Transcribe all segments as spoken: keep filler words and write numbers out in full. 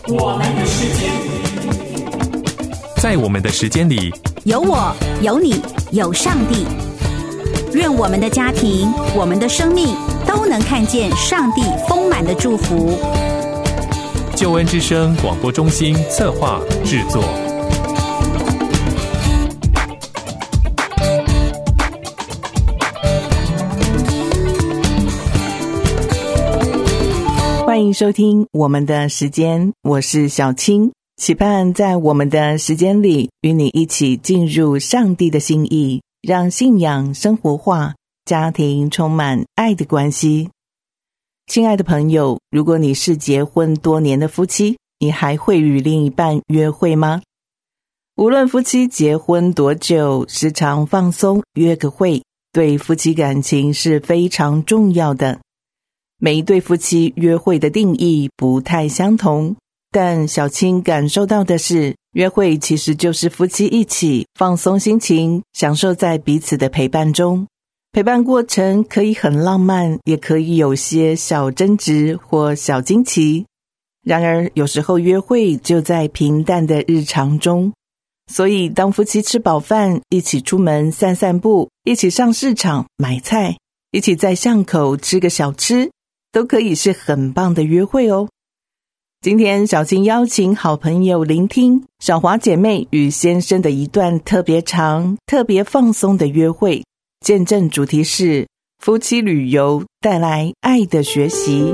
我们的时间， 在我们的时间里， 有我，有你，有上帝。愿我们的家庭，我们的生命都能看见上帝丰满的祝福。 救恩之声广播中心策划制作。 欢迎收听我们的时间，我是小青，期盼在我们的时间里与你一起进入上帝的心意，让信仰生活化，家庭充满爱的关系。亲爱的朋友，如果你是结婚多年的夫妻，你还会与另一半约会吗？无论夫妻结婚多久，时常放松约个会，对夫妻感情是非常重要的。每一对夫妻约会的定义不太相同，但小青感受到的是，约会其实就是夫妻一起放松心情，享受在彼此的陪伴中。陪伴过程可以很浪漫，也可以有些小争执或小惊奇。然而有时候约会就在平淡的日常中，所以当夫妻吃饱饭，一起出门散散步，一起上市场买菜，一起在巷口吃个小吃，都可以是很棒的约会哦。今天小青邀请好朋友聆听小华姐妹与先生的一段特别长、特别放松的约会，见证主题是夫妻旅游带来爱的学习。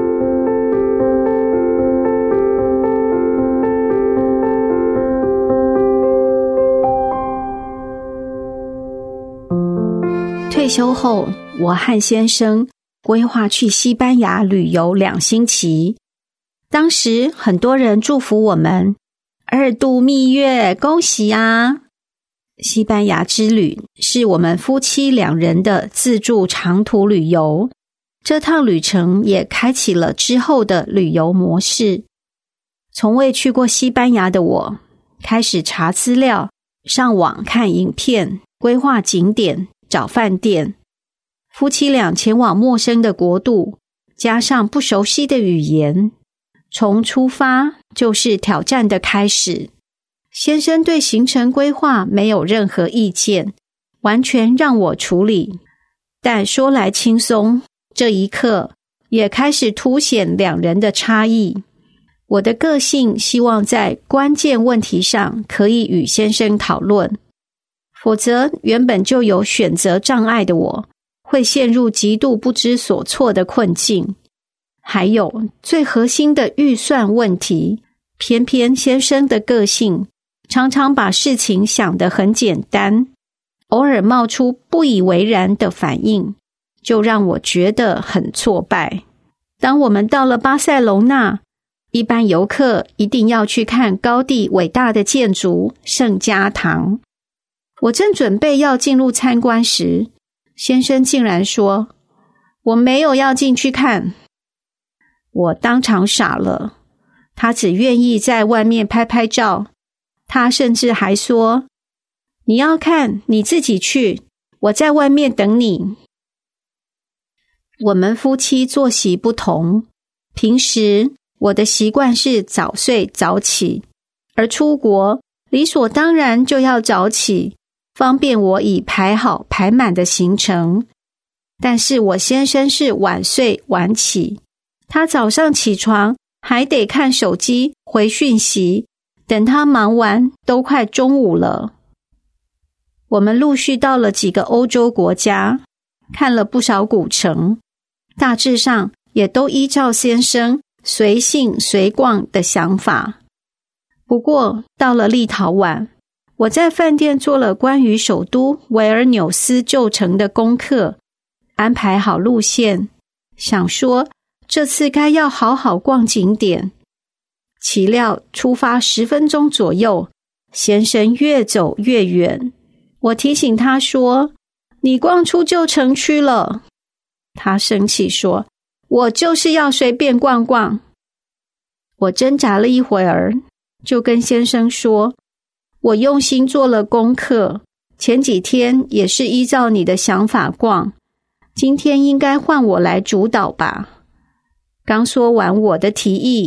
退休后，我和先生规划去西班牙旅游两星期。当时很多人祝福我们二度蜜月，恭喜啊！西班牙之旅是我们夫妻两人的自助长途旅游，这趟旅程也开启了之后的旅游模式。从未去过西班牙的我，开始查资料，上网看影片，规划景点，找饭店。夫妻俩前往陌生的国度，加上不熟悉的语言，从出发就是挑战的开始。先生对行程规划没有任何意见，完全让我处理。但说来轻松，这一刻也开始凸显两人的差异。我的个性希望在关键问题上可以与先生讨论，否则原本就有选择障碍的我会陷入极度不知所措的困境。还有最核心的预算问题，偏偏先生的个性常常把事情想得很简单，偶尔冒出不以为然的反应，就让我觉得很挫败。当我们到了巴塞隆纳，一般游客一定要去看高地伟大的建筑圣家堂。我正准备要进入参观时，先生竟然说，我没有要进去看。我当场傻了，他只愿意在外面拍拍照，他甚至还说，你要看你自己去，我在外面等你。我们夫妻作息不同，平时我的习惯是早睡早起，而出国理所当然就要早起，方便我已排好排满的行程。但是我先生是晚睡晚起，他早上起床还得看手机回讯息，等他忙完都快中午了。我们陆续到了几个欧洲国家，看了不少古城，大致上也都依照先生随性随逛的想法。不过到了立陶宛，我在饭店做了关于首都维尔纽斯旧城的功课，安排好路线，想说这次该要好好逛景点。岂料出发十分钟左右，先生越走越远。我提醒他说，你逛出旧城区了。他生气说，我就是要随便逛逛。我挣扎了一会儿，就跟先生说，我用心做了功课，前几天也是依照你的想法逛，今天应该换我来主导吧。刚说完我的提议，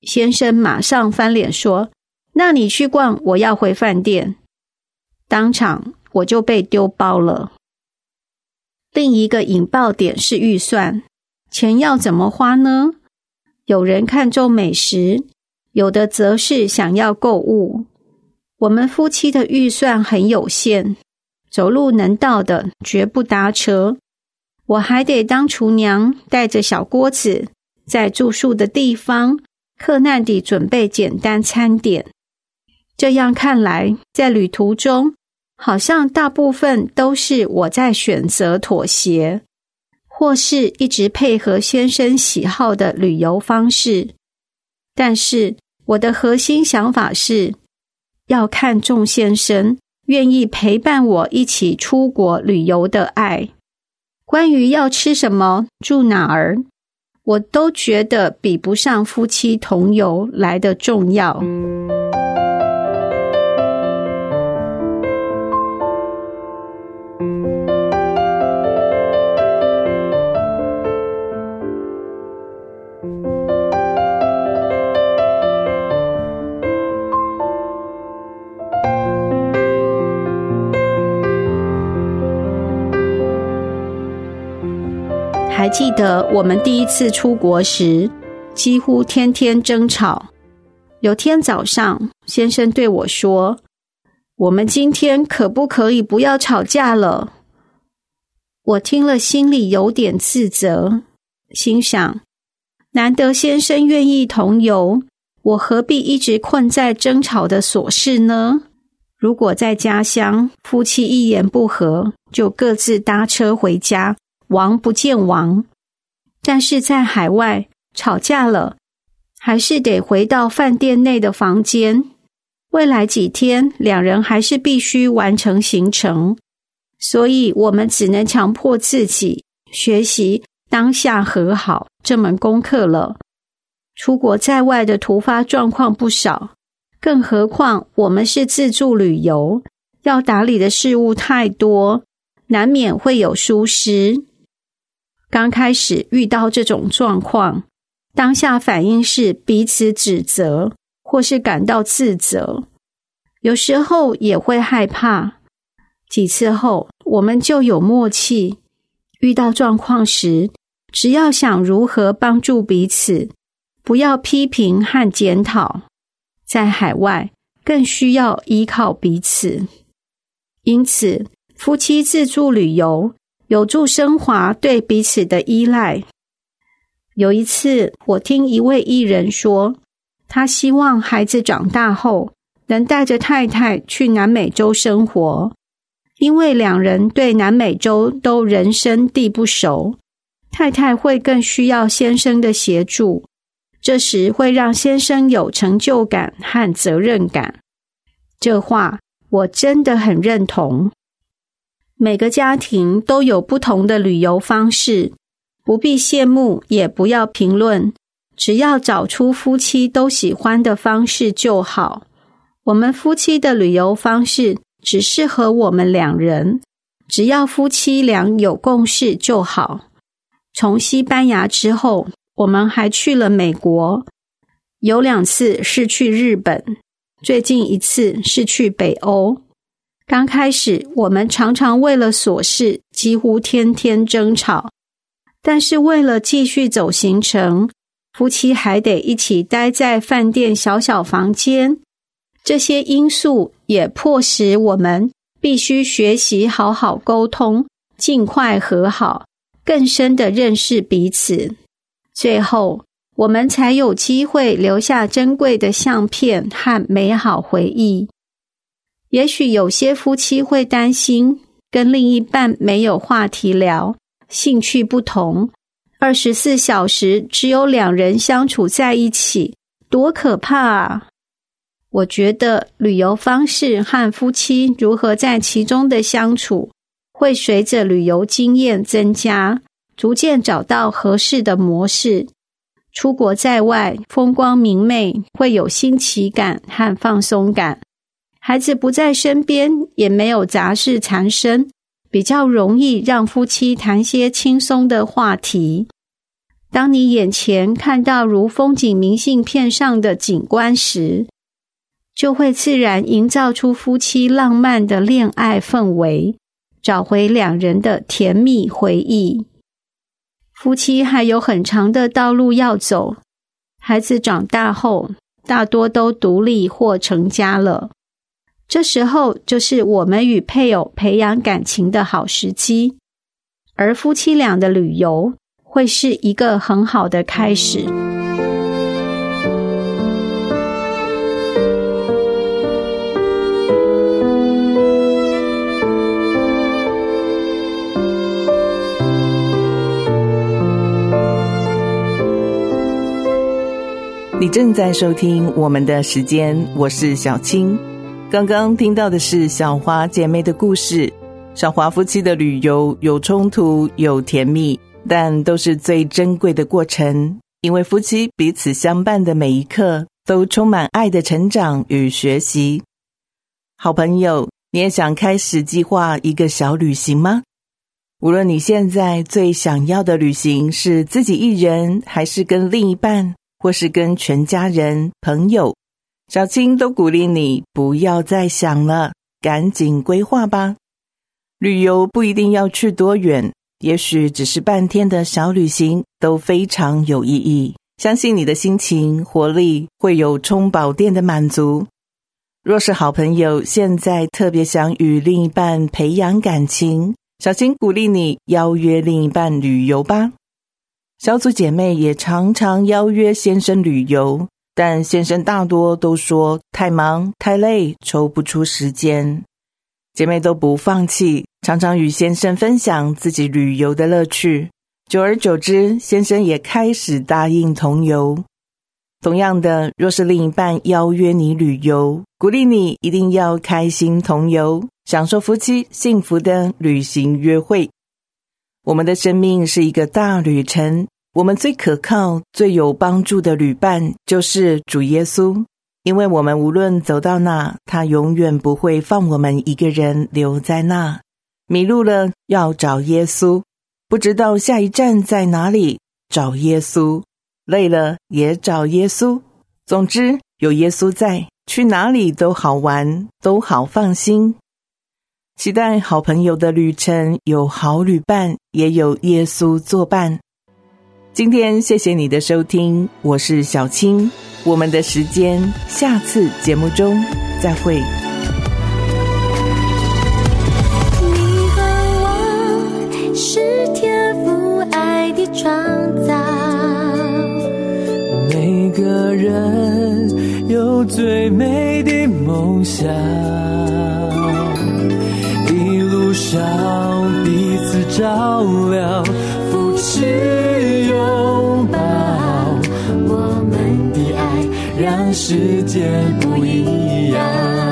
先生马上翻脸说，那你去逛，我要回饭店。当场我就被丢包了。另一个引爆点是预算，钱要怎么花呢？有人看重美食，有的则是想要购物。我们夫妻的预算很有限，走路能到的绝不搭车。我还得当厨娘，带着小锅子，在住宿的地方克难地准备简单餐点。这样看来，在旅途中，好像大部分都是我在选择妥协，或是一直配合先生喜好的旅游方式。但是我的核心想法是，要看重先生愿意陪伴我一起出国旅游的爱。关于要吃什么、住哪儿，我都觉得比不上夫妻同游来得重要。还记得我们第一次出国时，几乎天天争吵。有天早上，先生对我说，我们今天可不可以不要吵架了？我听了心里有点自责，心想，难得先生愿意同游，我何必一直困在争吵的琐事呢？如果在家乡，夫妻一言不合，就各自搭车回家，王不见王。但是在海外吵架了，还是得回到饭店内的房间。未来几天，两人还是必须完成行程，所以我们只能强迫自己学习当下和好这门功课了。出国在外的突发状况不少，更何况我们是自助旅游，要打理的事物太多，难免会有疏失。刚开始遇到这种状况，当下反应是彼此指责，或是感到自责，有时候也会害怕。几次后，我们就有默契，遇到状况时，只要想如何帮助彼此，不要批评和检讨。在海外，更需要依靠彼此。因此，夫妻自助旅游有助升华对彼此的依赖。有一次，我听一位艺人说，他希望孩子长大后能带着太太去南美洲生活，因为两人对南美洲都人生地不熟，太太会更需要先生的协助，这时会让先生有成就感和责任感。这话我真的很认同。每个家庭都有不同的旅游方式，不必羡慕，也不要评论，只要找出夫妻都喜欢的方式就好。我们夫妻的旅游方式只适合我们两人，只要夫妻俩有共识就好。从西班牙之后，我们还去了美国，有两次是去日本，最近一次是去北欧。刚开始，我们常常为了琐事几乎天天争吵，但是为了继续走行程，夫妻还得一起待在饭店小小房间。这些因素也迫使我们必须学习好好沟通，尽快和好，更深地认识彼此。最后，我们才有机会留下珍贵的相片和美好回忆。也许有些夫妻会担心跟另一半没有话题聊，兴趣不同，二十四小时只有两人相处在一起，多可怕啊！我觉得旅游方式和夫妻如何在其中的相处，会随着旅游经验增加，逐渐找到合适的模式。出国在外，风光明媚，会有新奇感和放松感。孩子不在身边，也没有杂事缠身，比较容易让夫妻谈些轻松的话题。 当你眼前看到如风景明信片上的景观时，就会自然营造出夫妻浪漫的恋爱氛围，找回两人的甜蜜回忆。夫妻还有很长的道路要走，孩子长大后，大多都独立或成家了。这时候就是我们与配偶培养感情的好时机，而夫妻俩的旅游会是一个很好的开始。 你正在收听我们的时间，我是小青。刚刚听到的是小华姐妹的故事。小华夫妻的旅游有冲突有甜蜜，但都是最珍贵的过程，因为夫妻彼此相伴的每一刻都充满爱的成长与学习。好朋友，你也想开始计划一个小旅行吗？无论你现在最想要的旅行是自己一人，还是跟另一半，或是跟全家人朋友，小青都鼓励你不要再想了，赶紧规划吧。旅游不一定要去多远，也许只是半天的小旅行都非常有意义，相信你的心情活力会有充饱电的满足。若是好朋友现在特别想与另一半培养感情，小青鼓励你邀约另一半旅游吧。小组姐妹也常常邀约先生旅游，但先生大多都说太忙太累，抽不出时间。姐妹都不放弃，常常与先生分享自己旅游的乐趣，久而久之，先生也开始答应同游。同样的，若是另一半邀约你旅游，鼓励你一定要开心同游，享受夫妻幸福的旅行约会。我们的生命是一个大旅程，我们最可靠最有帮助的旅伴就是主耶稣，因为我们无论走到哪，他永远不会放我们一个人留在那。迷路了要找耶稣，不知道下一站在哪里，找耶稣，累了也找耶稣。总之有耶稣在，去哪里都好玩，都好放心。期待好朋友的旅程有好旅伴，也有耶稣作伴。今天谢谢你的收听，我是小青，我们的时间下次节目中再会。 你和我是天父爱的创造， 每个人有最美的梦想，一路上彼此照亮，扶持拥抱，我们的爱让世界不一样。